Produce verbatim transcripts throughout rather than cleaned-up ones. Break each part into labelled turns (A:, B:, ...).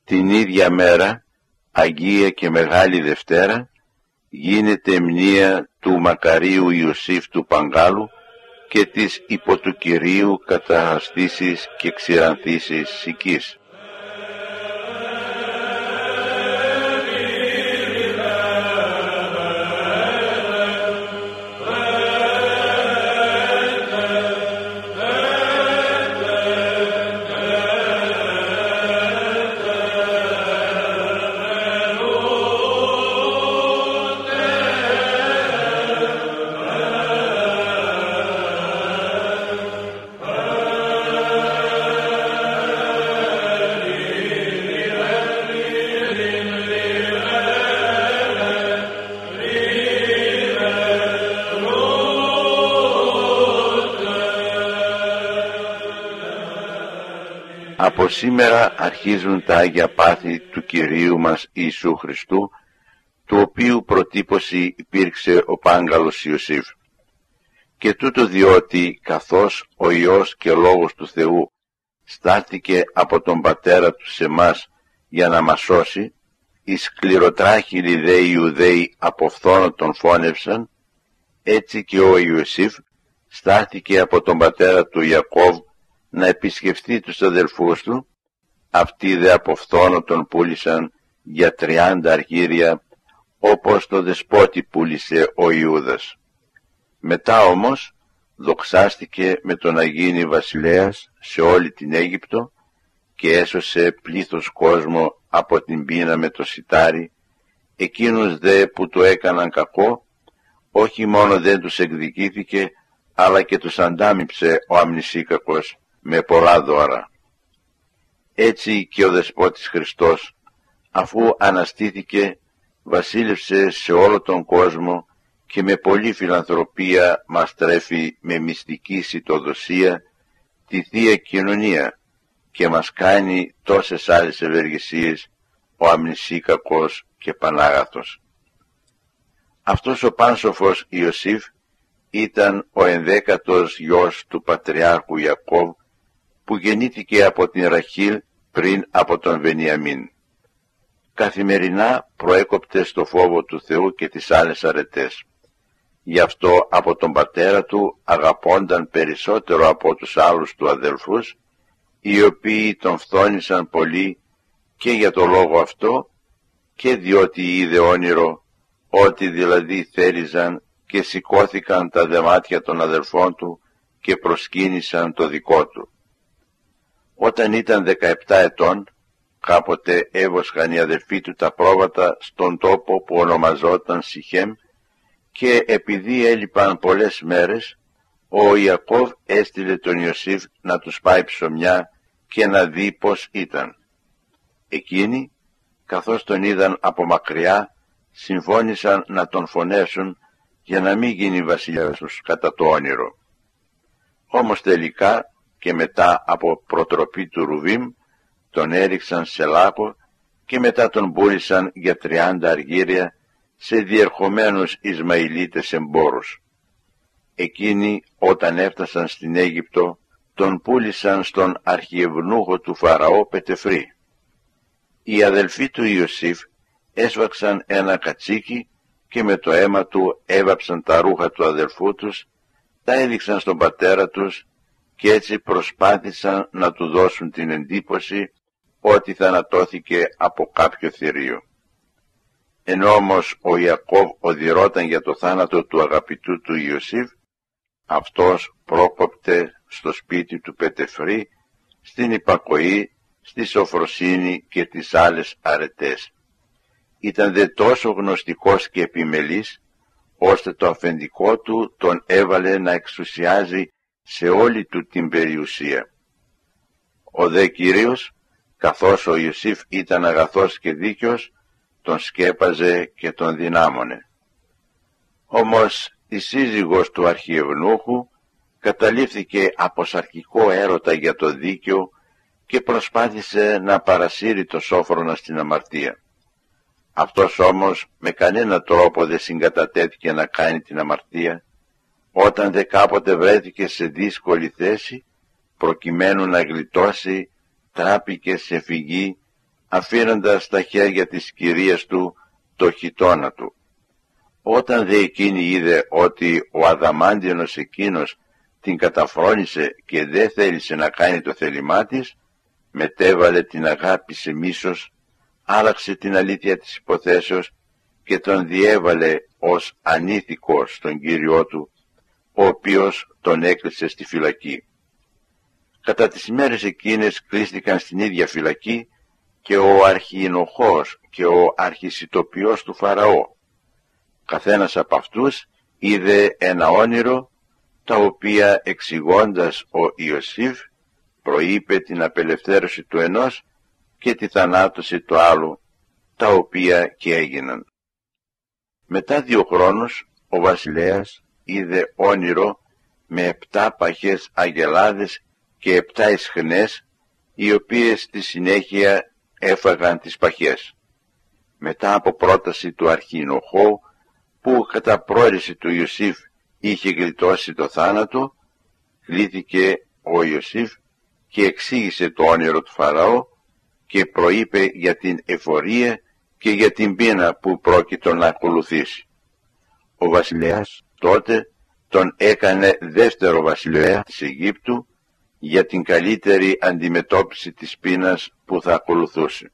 A: Την ίδια μέρα, Αγία και Μεγάλη Δευτέρα, γίνεται μνήα του μακαρίου Ιωσήφ του Παγκάλου και της υπό του Κυρίου καταστήσεις και ξηρανθήσεις Σικής. Από σήμερα αρχίζουν τα Άγια Πάθη του Κυρίου μας Ιησού Χριστού, του οποίου προτύπωση υπήρξε ο Πάγκαλος Ιωσήφ. Και τούτο διότι καθώς ο Υιός και Λόγος του Θεού στάθηκε από τον Πατέρα του σε μας για να μας σώσει, οι σκληροτράχυλοι δε Ιουδαίοι από φθόνο τον φώνευσαν, έτσι και ο Ιωσήφ στάθηκε από τον πατέρα του Ιακώβ να επισκεφθεί τους αδελφούς του, αυτοί δε από φθόνο τον πούλησαν για τριάντα αργύρια, όπως το δεσπότη πούλησε ο Ιούδας. Μετά όμως δοξάστηκε με το να γίνει βασιλέας σε όλη την Αίγυπτο και έσωσε πλήθος κόσμο από την πείνα με το σιτάρι, εκείνους δε που το έκαναν κακό, όχι μόνο δεν τους εκδικήθηκε, αλλά και τους αντάμιψε ο αμνησίκακος με πολλά δώρα. Έτσι και ο Δεσπότης Χριστός, αφού αναστήθηκε, βασίλευσε σε όλο τον κόσμο και με πολλή φιλανθρωπία μας τρέφει με μυστική σιτοδοσία τη Θεία Κοινωνία και μας κάνει τόσες άλλες ευεργεσίες ο αμνησίκακος και πανάγαθος. Αυτός ο πάνσοφος Ιωσήφ ήταν ο ενδέκατος γιος του Πατριάρχου Ιακώβ, που γεννήθηκε από την Ραχήλ πριν από τον Βενιαμίν. Καθημερινά προέκοπτε στο φόβο του Θεού και τις άλλες αρετές. Γι' αυτό από τον πατέρα του αγαπώνταν περισσότερο από τους άλλους του αδελφούς, οι οποίοι τον φθόνησαν πολύ και για το λόγο αυτό και διότι είδε όνειρο, ότι δηλαδή θέλιζαν και σηκώθηκαν τα δεμάτια των αδελφών του και προσκύνησαν το δικό του. Όταν ήταν δεκαεπτά ετών, κάποτε έβοσχαν οι αδελφοί του τα πρόβατα στον τόπο που ονομαζόταν Σιχέμ, και επειδή έλειπαν πολλές μέρες, ο Ιακώβ έστειλε τον Ιωσήφ να τους πάει ψωμιά και να δει πώς ήταν. Εκείνοι, καθώς τον είδαν από μακριά, συμφώνησαν να τον φωνεύσουν για να μην γίνει βασιλιάς τους κατά το όνειρο. Όμως τελικά και μετά από προτροπή του Ρουβίμ τον έριξαν σε λάκκο και μετά τον πούλησαν για τριάντα αργύρια σε διερχομένους Ισμαηλίτες εμπόρους. Εκείνοι όταν έφτασαν στην Αίγυπτο τον πούλησαν στον αρχιευνούχο του Φαραώ Πετεφρή. Οι αδελφοί του Ιωσήφ έσβαξαν ένα κατσίκι και με το αίμα του έβαψαν τα ρούχα του αδελφού τους, τα έδειξαν στον πατέρα τους και έτσι προσπάθησαν να του δώσουν την εντύπωση ότι θανατώθηκε από κάποιο θηρίο. Ενώ όμως ο Ιακώβ οδηρώταν για το θάνατο του αγαπητού του Ιωσήφ, αυτός πρόκοπτε στο σπίτι του Πετεφρή, στην υπακοή, στη σοφροσύνη και τις άλλες αρετές. Ήταν δε τόσο γνωστικός και επιμελής, ώστε το αφεντικό του τον έβαλε να εξουσιάζει σε όλη του την περιουσία. Ο δε Κύριος, καθώς ο Ιωσήφ ήταν αγαθός και δίκαιος, τον σκέπαζε και τον δυνάμωνε. Όμως η σύζυγος του αρχιευνούχου καταλήφθηκε από σαρκικό έρωτα για το δίκαιο και προσπάθησε να παρασύρει το σόφρονα στην αμαρτία. Αυτός όμως με κανένα τρόπο δεν συγκατατέθηκε να κάνει την αμαρτία, όταν δε κάποτε βρέθηκε σε δύσκολη θέση, προκειμένου να γλιτώσει, τράπηκε σε φυγή, αφήνοντας στα χέρια της κυρίας του το χιτώνα του. Όταν δε εκείνη είδε ότι ο αδαμάντινος εκείνος την καταφρόνησε και δεν θέλησε να κάνει το θέλημά της, μετέβαλε την αγάπη σε μίσος, άλλαξε την αλήθεια της υποθέσεως και τον διέβαλε ως ανήθικο στον Κύριό του, ο οποίος τον έκλεισε στη φυλακή. Κατά τις μέρες εκείνες κλείστηκαν στην ίδια φυλακή και ο αρχιενοχός και ο αρχισιτοποιός του Φαραώ. Καθένας από αυτούς είδε ένα όνειρο, τα οποία εξηγώντας ο Ιωσήφ προείπε την απελευθέρωση του ενός και τη θανάτωση του άλλου, τα οποία και έγιναν. Μετά δύο χρόνους ο βασιλέας είδε όνειρο με επτά παχές αγελάδες και επτά ισχνές, οι οποίες στη συνέχεια έφαγαν τις παχές. Μετά από πρόταση του αρχιενοχώου, που κατά πρόαιρεση του Ιωσήφ είχε γλιτώσει το θάνατο, κλήθηκε ο Ιωσήφ και εξήγησε το όνειρο του Φαραώ και προείπε για την εφορία και για την πείνα που πρόκειτο να ακολουθήσει. Ο βασιλέας τότε τον έκανε δεύτερο βασιλέα της Αιγύπτου για την καλύτερη αντιμετώπιση της πείνας που θα ακολουθούσε.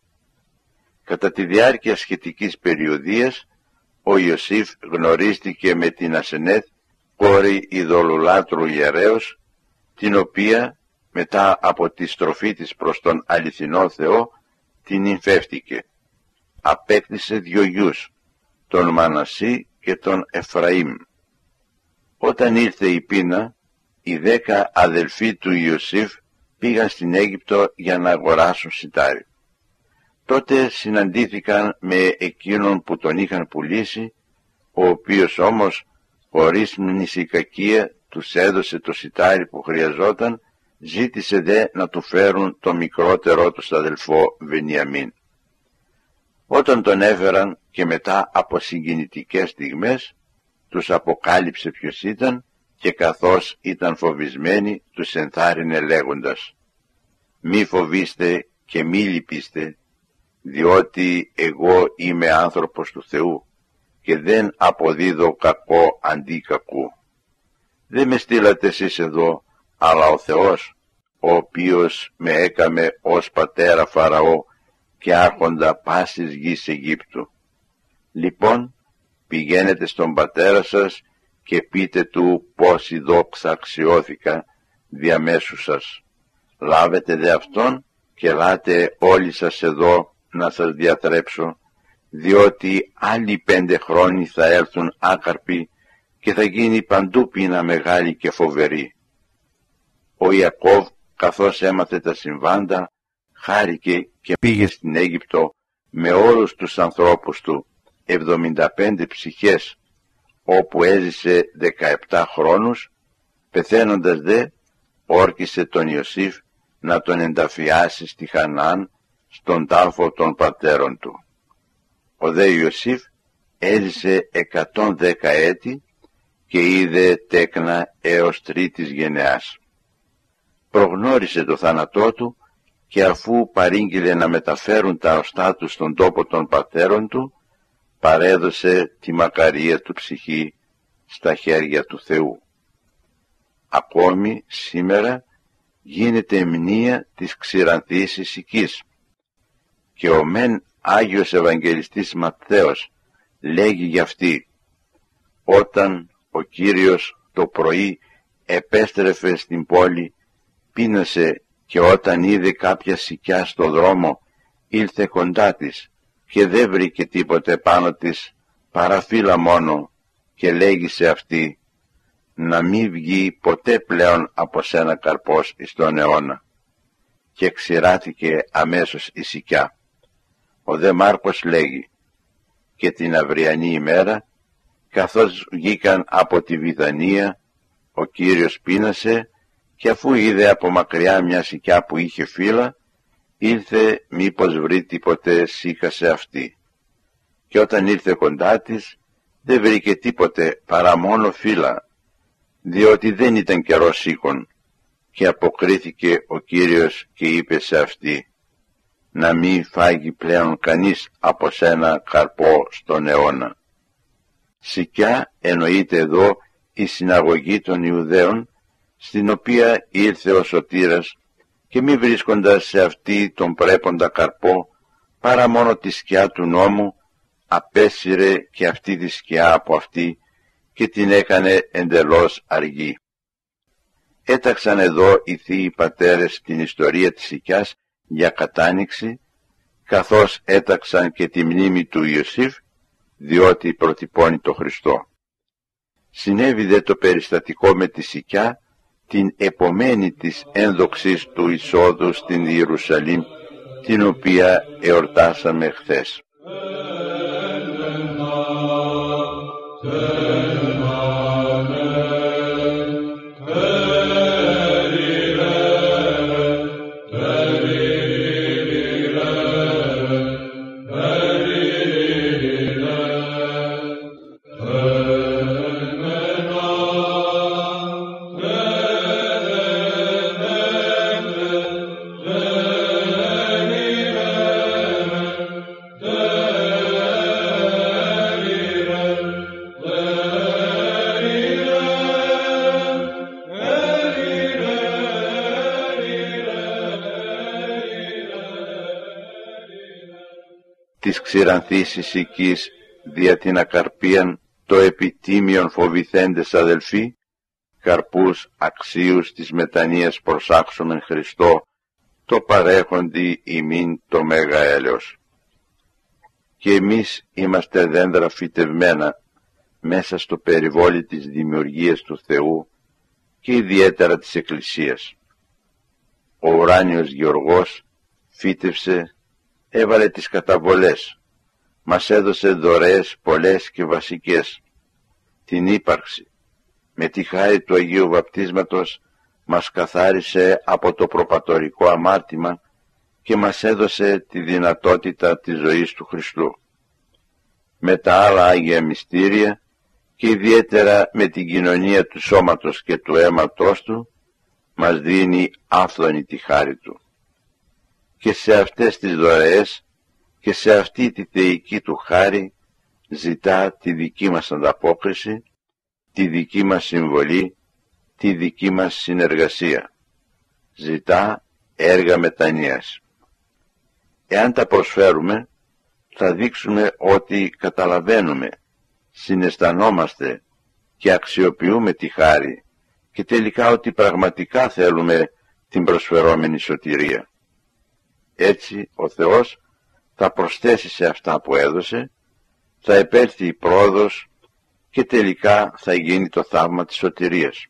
A: Κατά τη διάρκεια σχετικής περιοδίας, ο Ιωσήφ γνωρίστηκε με την Ασενέθ, κόρη ειδωλολάτρου ιερέως, την οποία μετά από τη στροφή της προς τον αληθινό Θεό την νυμφεύτηκε. Απέκτησε δυο γιους, τον Μανασί και τον Εφραήμ. Όταν ήρθε η πείνα, οι δέκα αδελφοί του Ιωσήφ πήγαν στην Αίγυπτο για να αγοράσουν σιτάρι. Τότε συναντήθηκαν με εκείνον που τον είχαν πουλήσει, ο οποίος όμως χωρίς μνησικακία τους έδωσε το σιτάρι που χρειαζόταν, ζήτησε δε να του φέρουν το μικρότερό του αδελφό Βενιαμίν. Όταν τον έφεραν και μετά από συγκινητικές στιγμές, τους αποκάλυψε ποιος ήταν και καθώς ήταν φοβισμένοι τους ενθάρρυνε λέγοντας: «Μη φοβήστε και μη λυπήστε, διότι εγώ είμαι άνθρωπος του Θεού και δεν αποδίδω κακό αντί κακού. Δεν με στείλατε εσείς εδώ, αλλά ο Θεός, ο οποίος με έκαμε ως πατέρα Φαραώ και άρχοντα πάσης γης Αιγύπτου. Λοιπόν, πηγαίνετε στον πατέρα σας και πείτε του πόση δόξα αξιώθηκα διαμέσου σας. Λάβετε δε αυτόν και ελάτε όλοι σας εδώ να σας διατρέψω, διότι άλλοι πέντε χρόνοι θα έλθουν άκαρποι και θα γίνει παντού πείνα μεγάλη και φοβερή». Ο Ιακώβ, καθώς έμαθε τα συμβάντα, χάρηκε και πήγε στην Αίγυπτο με όλους τους ανθρώπους του, εβδομήντα πέντε ψυχές, όπου έζησε δεκαεπτά χρόνους, πεθαίνοντας δε, όρκισε τον Ιωσήφ να τον ενταφιάσει στη Χαναάν, στον τάφο των πατέρων του. Ο δε Ιωσήφ έζησε εκατόν δέκα έτη και είδε τέκνα έως τρίτης γενεάς. Προγνώρισε το θάνατό του και αφού παρήγγειλε να μεταφέρουν τα οστά του στον τόπο των πατέρων του, παρέδωσε τη μακαρία του ψυχή στα χέρια του Θεού. Ακόμη σήμερα γίνεται μνήα της ξηρανθήσης οικής και ο μεν Άγιος Ευαγγελιστής Ματθαίος λέγει γι' αυτή: «Όταν ο Κύριος το πρωί επέστρεφε στην πόλη, πείνασε και όταν είδε κάποια σικιά στο δρόμο, ήλθε κοντά της και δεν βρήκε τίποτε πάνω της παρά φύλλα μόνο και λέγει σε αυτή: να μην βγει ποτέ πλέον από σένα καρπός εις τον αιώνα». Και ξηράθηκε αμέσως η σικιά. Ο δε Μάρκος λέγει: «Και την αυριανή ημέρα, καθώς βγήκαν από τη Βηθανία, ο Κύριος πείνασε και αφού είδε από μακριά μια σικιά που είχε φύλλα, ήλθε μήπως βρει τίποτε σίκα σε αυτή. Και όταν ήρθε κοντά της, δεν βρήκε τίποτε παρά μόνο φύλλα, διότι δεν ήταν καιρός σίκων. Και αποκρίθηκε ο Κύριος και είπε σε αυτή: να μην φάγει πλέον κανείς από σένα καρπό στον αιώνα. Σικιά εννοείται εδώ η συναγωγή των Ιουδαίων, στην οποία ήρθε ο Σωτήρας και μη βρίσκοντας σε αυτή τον πρέποντα καρπό παρά μόνο τη σκιά του νόμου, απέσυρε και αυτή τη σκιά από αυτή και την έκανε εντελώς αργή. Έταξαν εδώ οι θείοι πατέρες την ιστορία της Σικιάς για κατάνοιξη, καθώς έταξαν και τη μνήμη του Ιωσήφ, διότι προτυπώνει το Χριστό. Συνέβη δε το περιστατικό με τη Σικιά την επομένη της ένδοξης του εισόδου στην Ιερουσαλήμ, την οποία εορτάσαμε χθες. Της ξηρανθήσης οικής δια την ακαρπίαν το επιτίμιον φοβηθέντες αδελφοί, καρπούς αξίους της μετανοίας προσάξομεν Χριστό, το παρέχοντι ημίν το μέγα έλεος. Και εμείς είμαστε δέντρα φυτευμένα μέσα στο περιβόλι της δημιουργίας του Θεού και ιδιαίτερα της Εκκλησίας. Ο ουράνιος Γεωργός φύτευσε, έβαλε τις καταβολές, μας έδωσε δωρεές πολλές και βασικές, την ύπαρξη. Με τη χάρη του Αγίου Βαπτίσματος μας καθάρισε από το προπατορικό αμάρτημα και μας έδωσε τη δυνατότητα της ζωής του Χριστού. Με τα άλλα Άγια Μυστήρια και ιδιαίτερα με την κοινωνία του σώματος και του αίματος του μας δίνει άφθονη τη χάρη του. Και σε αυτές τις δωρεές και σε αυτή τη θεϊκή του χάρη ζητά τη δική μας ανταπόκριση, τη δική μας συμβολή, τη δική μας συνεργασία. Ζητά έργα μετανοίας. Εάν τα προσφέρουμε, θα δείξουμε ότι καταλαβαίνουμε, συναισθανόμαστε και αξιοποιούμε τη χάρη και τελικά ότι πραγματικά θέλουμε την προσφερόμενη σωτηρία. Έτσι ο Θεός θα προσθέσει σε αυτά που έδωσε, θα επέλθει η πρόοδος και τελικά θα γίνει το θαύμα της σωτηρίας.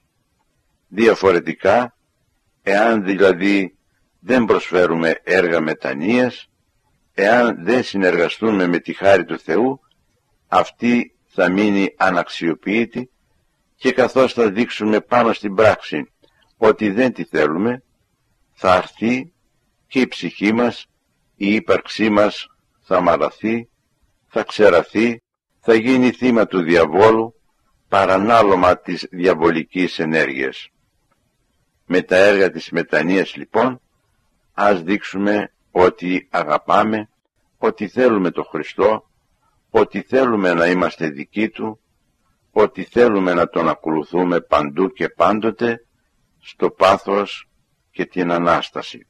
A: Διαφορετικά, εάν δηλαδή δεν προσφέρουμε έργα μετανοίας, εάν δεν συνεργαστούμε με τη χάρη του Θεού, αυτή θα μείνει αναξιοποιητή και καθώς θα δείξουμε πάνω στην πράξη ότι δεν τη θέλουμε, θα αρθεί και η ψυχή μας, η ύπαρξή μας θα μαλαθεί, θα ξεραθεί, θα γίνει θύμα του διαβόλου, παρανάλωμα της διαβολικής ενέργειας. Με τα έργα της μετανοίας λοιπόν, ας δείξουμε ότι αγαπάμε, ότι θέλουμε τον Χριστό, ότι θέλουμε να είμαστε δικοί Του, ότι θέλουμε να Τον ακολουθούμε παντού και πάντοτε, στο πάθος και την Ανάσταση.